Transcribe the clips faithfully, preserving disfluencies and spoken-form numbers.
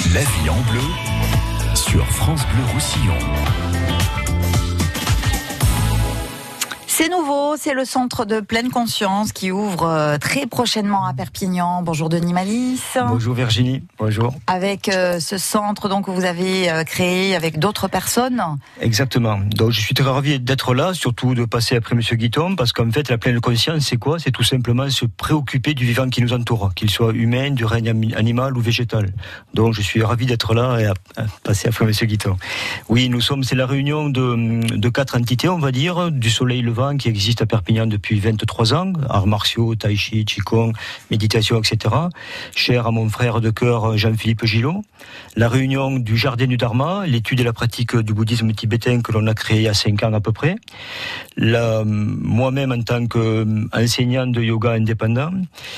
La vie en bleu sur France Bleu Roussillon. C'est nouveau, c'est le centre de pleine conscience qui ouvre très prochainement à Perpignan. Bonjour Denis Malice. Bonjour Virginie, bonjour. Avec euh, ce centre donc, que vous avez euh, créé avec d'autres personnes. Exactement, donc je suis très ravi d'être là, surtout de passer après Monsieur Guiton, parce qu'en fait la pleine conscience c'est quoi ? C'est tout simplement se préoccuper du vivant qui nous entoure, qu'il soit humain, du règne animal ou végétal. Donc je suis ravi d'être là et à, à passer après Monsieur Guiton. Oui, nous sommes, c'est la réunion de, de quatre entités, on va dire, du soleil levant qui existe à Perpignan depuis vingt-trois ans, arts martiaux, tai chi, qigong, méditation, et cetera. Cher à mon frère de cœur Jean-Philippe Gillot. La réunion du Jardin du Dharma, l'étude et la pratique du bouddhisme tibétain que l'on a créé il y a cinq ans à peu près. La, moi-même en tant qu'enseignant de yoga indépendant.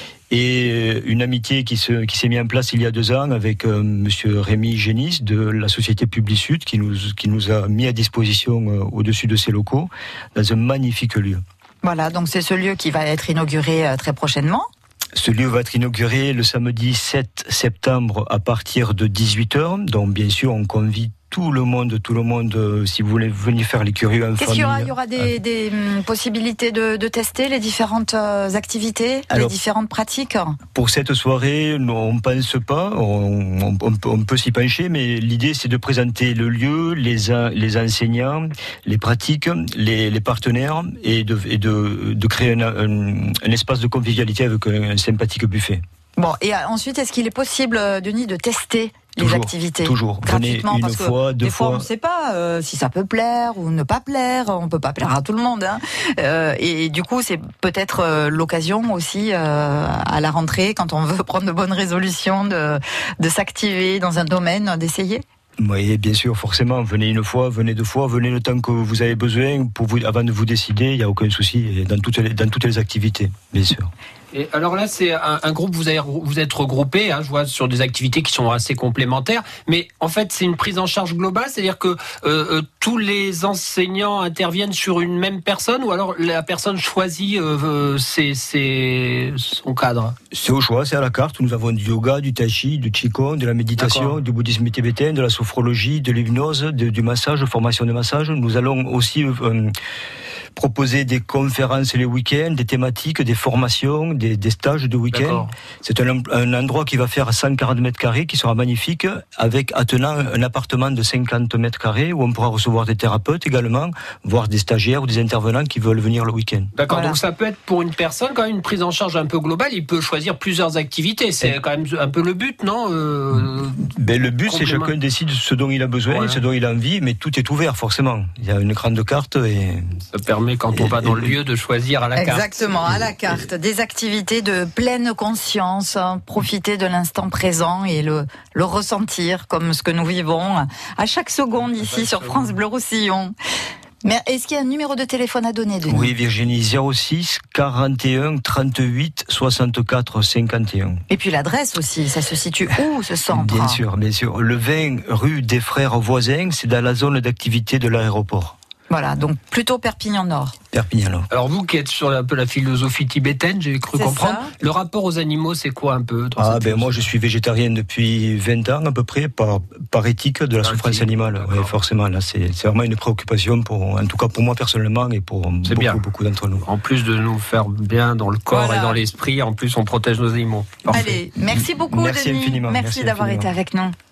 Et une amitié qui, se, qui s'est mise en place il y a deux ans avec euh, Monsieur Rémi Génis de la société Publisud qui nous, qui nous a mis à disposition euh, au-dessus de ses locaux dans un magnifique lieu. Voilà, donc c'est ce lieu qui va être inauguré euh, très prochainement. Ce lieu va être inauguré le samedi sept septembre à partir de dix-huit heures. Donc bien sûr, on convie tout le monde, tout le monde, si vous voulez venir faire les curieux en Qu'est-ce famille. qu'il y aura ? Il y aura des, des hum, possibilités de, de tester les différentes euh, activités, Alors, les différentes pratiques ? Pour cette soirée, on ne pense pas, on, on, on, on peut s'y pencher, mais l'idée c'est de présenter le lieu, les, les enseignants, les pratiques, les, les partenaires et de, et de, de créer un, un, un espace de convivialité avec un, un sympathique buffet. Bon, et ensuite, est-ce qu'il est possible, Denis, de tester les toujours, activités toujours. gratuitement? Venez une parce que fois, deux des fois, fois. on ne sait pas euh, si ça peut plaire ou ne pas plaire. On peut pas plaire à tout le monde. Hein. Euh, et du coup, c'est peut-être euh, l'occasion aussi euh, à la rentrée, quand on veut prendre de bonnes résolutions, de, de s'activer dans un domaine, d'essayer. Oui, bien sûr, forcément. Venez une fois, venez deux fois, venez le temps que vous avez besoin pour vous, avant de vous décider. Il n'y a aucun souci dans toutes les, dans toutes les activités, bien sûr. Et alors là, c'est un, un groupe, vous, avez, vous êtes regroupés, hein, je vois, sur des activités qui sont assez complémentaires, mais en fait, c'est une prise en charge globale, c'est-à-dire que euh, euh, tous les enseignants interviennent sur une même personne, ou alors la personne choisit euh, ses, ses, son cadre ? C'est au choix, c'est à la carte. Nous avons du yoga, du tai chi, du qigong, de la méditation, D'accord. du bouddhisme tibétain, de la sophrologie, de l'hypnose, de, du massage, formation de massage. Nous allons aussi euh, proposer des conférences les week-ends, des thématiques, des formations, des, des stages de week-end. D'accord. C'est un, un endroit qui va faire cent quarante mètres carrés, qui sera magnifique, avec attenant un appartement de cinquante mètres carrés où on pourra recevoir des thérapeutes également, voire des stagiaires ou des intervenants qui veulent venir le week-end. D'accord, voilà. Donc ça peut être pour une personne quand même une prise en charge un peu globale, il peut choisir plusieurs activités, c'est Et... quand même un peu le but, non euh... ben, Le but, c'est chacun décide ce dont il a besoin, ouais. ce dont il a envie, mais tout est ouvert forcément. Il y a une grande carte et... Ça permet quand on va dans le lieu de choisir à la carte. Exactement, à la carte. Des activités de pleine conscience, hein, profiter de l'instant présent et le, le ressentir comme ce que nous vivons à chaque seconde ici sur France Bleu Roussillon. Mais est-ce qu'il y a un numéro de téléphone à donner, Denis ? Oui, Virginie, zéro six quarante et un trente-huit soixante-quatre cinquante et un. Et puis l'adresse aussi, ça se situe où ce centre ? Bien sûr, bien sûr. Le vingt rue des Frères Voisins, c'est dans la zone d'activité de l'aéroport. Voilà, donc plutôt Perpignan-Nord. Perpignan-Nord. Alors vous qui êtes sur un peu la philosophie tibétaine, j'ai cru c'est comprendre, ça. Le rapport aux animaux, c'est quoi un peu ? Ah ben moi je suis végétarien depuis vingt ans à peu près, par, par éthique de la par souffrance éthique, animale. Oui, forcément, là c'est, c'est vraiment une préoccupation, pour, en tout cas pour moi personnellement et pour c'est beaucoup, bien. beaucoup d'entre nous. En plus de nous faire bien dans le corps voilà. et dans l'esprit, en plus on protège nos animaux. Parfait. Allez, merci beaucoup merci Denis. Infiniment, merci, merci d'avoir infiniment. été avec nous.